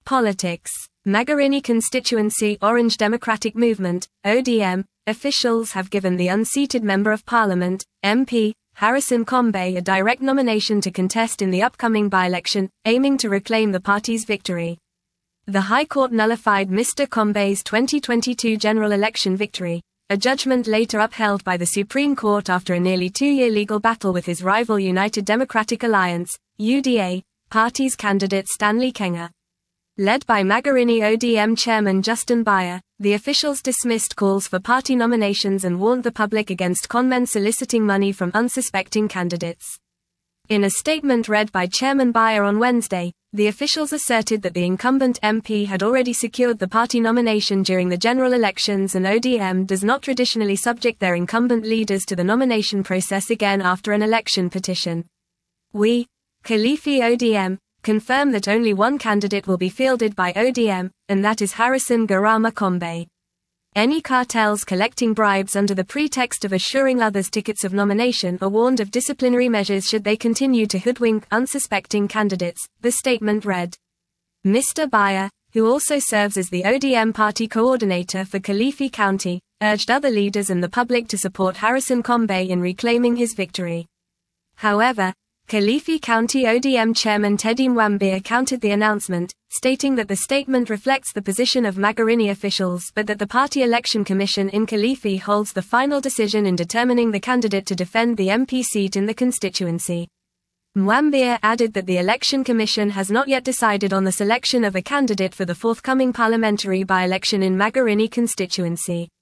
Politics. Magarini constituency Orange Democratic Movement, ODM, officials have given the unseated Member of Parliament, MP, Harrison Combet a direct nomination to contest in the upcoming by-election, aiming to reclaim the party's victory. The High Court nullified Mr. Combet's 2022 general election victory, a judgment later upheld by the Supreme Court after a nearly two-year legal battle with his rival United Democratic Alliance, UDA, party's candidate Stanley Kenga. Led by Magarini ODM chairman Justin Baier, the officials dismissed calls for party nominations and warned the public against conmen soliciting money from unsuspecting candidates. In a statement read by Chairman Baier on Wednesday, the officials asserted that the incumbent MP had already secured the party nomination during the general elections and ODM does not traditionally subject their incumbent leaders to the nomination process again after an election petition. We, Kilifi ODM, confirm that only one candidate will be fielded by ODM, and that is Harrison Garama Combet. Any cartels collecting bribes under the pretext of assuring others tickets of nomination are warned of disciplinary measures should they continue to hoodwink unsuspecting candidates, the statement read. Mr. Baier, who also serves as the ODM party coordinator for Kilifi County, urged other leaders and the public to support Harrison Combet in reclaiming his victory. However, Kilifi County ODM Chairman Teddy Mwambia countered the announcement, stating that the statement reflects the position of Magarini officials but that the Party Election Commission in Kilifi holds the final decision in determining the candidate to defend the MP seat in the constituency. Mwambia added that the Election Commission has not yet decided on the selection of a candidate for the forthcoming parliamentary by-election in Magarini constituency.